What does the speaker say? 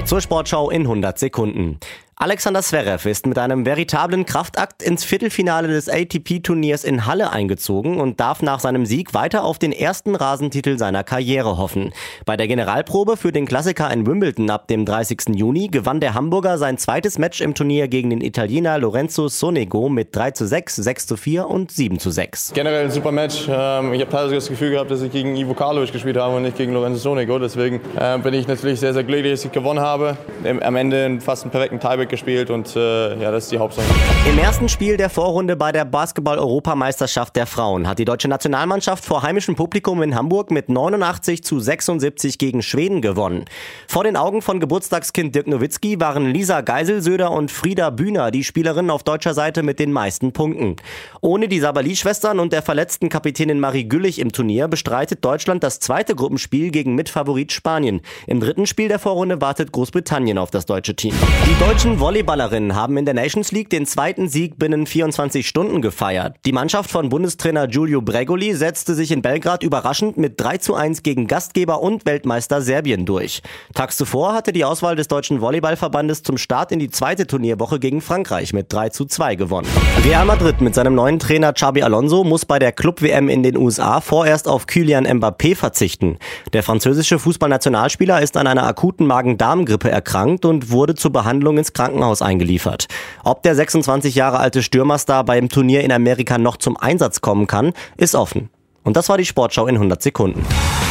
Hi zur Sportschau in 100 Sekunden. Alexander Zverev ist mit einem veritablen Kraftakt ins Viertelfinale des ATP-Turniers in Halle eingezogen und darf nach seinem Sieg weiter auf den ersten Rasentitel seiner Karriere hoffen. Bei der Generalprobe für den Klassiker in Wimbledon ab dem 30. Juni gewann der Hamburger sein zweites Match im Turnier gegen den Italiener Lorenzo Sonego mit 3:6, 6:4 und 7:6. Generell ein super Match. Ich habe teilweise das Gefühl gehabt, dass ich gegen Ivo Karlovic gespielt habe und nicht gegen Lorenzo Sonego. Deswegen bin ich natürlich sehr, sehr glücklich, dass ich gewonnen habe. Am Ende fast einen perfekten Tiebreak gespielt und das ist die Hauptsache. Im ersten Spiel der Vorrunde bei der Basketball-Europameisterschaft der Frauen hat die deutsche Nationalmannschaft vor heimischem Publikum in Hamburg mit 89:76 gegen Schweden gewonnen. Vor den Augen von Geburtstagskind Dirk Nowitzki waren Lisa Geiselsöder und Frieda Bühner die Spielerinnen auf deutscher Seite mit den meisten Punkten. Ohne die Sabali-Schwestern und der verletzten Kapitänin Marie Güllich im Turnier bestreitet Deutschland das zweite Gruppenspiel gegen Mitfavorit Spanien. Im dritten Spiel der Vorrunde wartet Großbritannien auf das deutsche Team. Die deutschen Volleyballerinnen haben in der Nations League den zweiten Sieg binnen 24 Stunden gefeiert. Die Mannschaft von Bundestrainer Giulio Bregoli setzte sich in Belgrad überraschend mit 3:1 gegen Gastgeber und Weltmeister Serbien durch. Tags zuvor hatte die Auswahl des Deutschen Volleyballverbandes zum Start in die zweite Turnierwoche gegen Frankreich mit 3:2 gewonnen. Real Madrid mit seinem neuen Trainer Xabi Alonso muss bei der Club-WM in den USA vorerst auf Kylian Mbappé verzichten. Der französische Fußballnationalspieler ist an einer akuten Magen-Darm-Grippe erkrankt und wurde zur Behandlung ins Krankenhaus eingeliefert. Ob der 26 Jahre alte Stürmerstar beim Turnier in Amerika noch zum Einsatz kommen kann, ist offen. Und das war die Sportschau in 100 Sekunden.